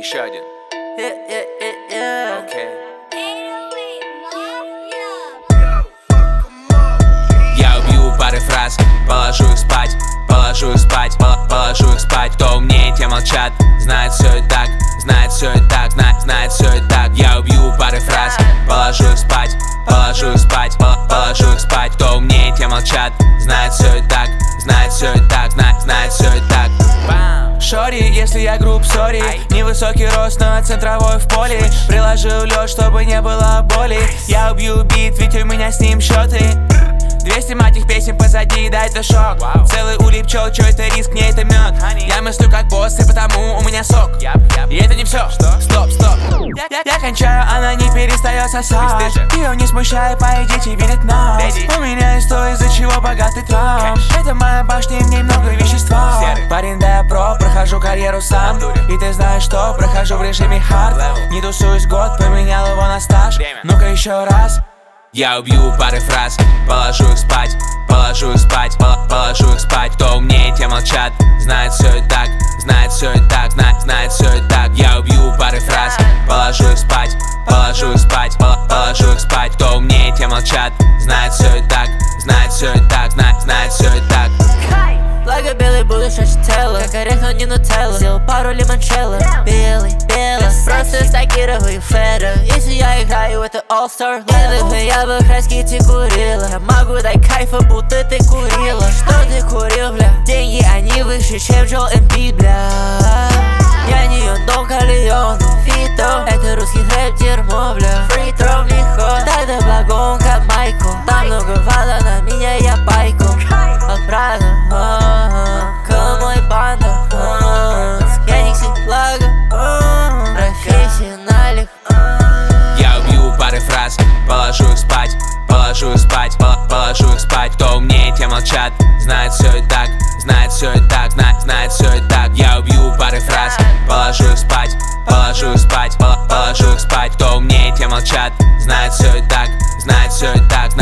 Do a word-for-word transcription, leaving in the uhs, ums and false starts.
Еще один. Yeah, yeah, yeah, yeah. Окей. Я убью пары фраз, положу их спать, положу их спать, пол- положу их спать. Кто умнее, те молчат, знает все и так, знает все и так, знает, знает все и так. Я убью пары фраз, положу их спать, положу их спать, пол- положу их спать. Кто умнее, те молчат, знает все и так, знает все и так, знает, знает все и так. Шори, если я груб, сори. Невысокий рост, но центровой в поле. Приложил лед, чтобы не было боли. Я убью бит, ведь у меня с ним счеты. Двести матих песен позади, да это шок. wow. Целый улей пчел, чё это риск, не это мед. Я мыслю как босс, и потому у меня сок. yep, yep. И это не все. Стоп, стоп. Я, я, я кончаю, она не перестает сосать. Ее не смущай, поедите, видит нас. Lady. У меня есть то, из-за чего богатый трам. Это моя башня, и в ней много вещества. Серый. Парень, да я про, прохожу карьеру сам. И ты знаешь что, прохожу в режиме хард. Не тусуюсь год, поменял его на стаж. Ну-ка еще раз. Я убью пары фраз, положу их спать, положу их спать, пол- положу их спать. Кто умнее, те молчат, знает все и так, знает все и так, знает, знает все и так. Я убью пары фраз, положу их спать, положу их спать, пол- положу их спать. Кто умнее, те молчат, знает все и так, знает все и так, знает, знает все и так. Благо белый буду шачителло, как орех, но не нутелла. Сделал пару лимончелло, белый, белый. Просто стакировый фэра. Если я играю, это all-star level. Я бы хаски курила. Я могу дать кайфа, будто ты курила. Что ты курил, бля? Деньги, они выше, чем Джоэл Эмбит, бля. Я не Дон Карлеон, Фито. Это русский рэп, дерьмо, бля. Free throw, легко. Тогда благом, как Майкл. Там много вала, на меня я байку. Отправлю, мой банда, Скеникси, Лага, профессионалик. Я убью пары фраз, положу их спать, положу их спать, пол- положу их спать. Кто умнее, те молчат, знает все и так, знает все и так, знает, знает все и так. Я убью пары фраз, положу их спать, положу их спать, пол- положу их спать. Кто умнее, те молчат, знает все и так, знает все и так, знает.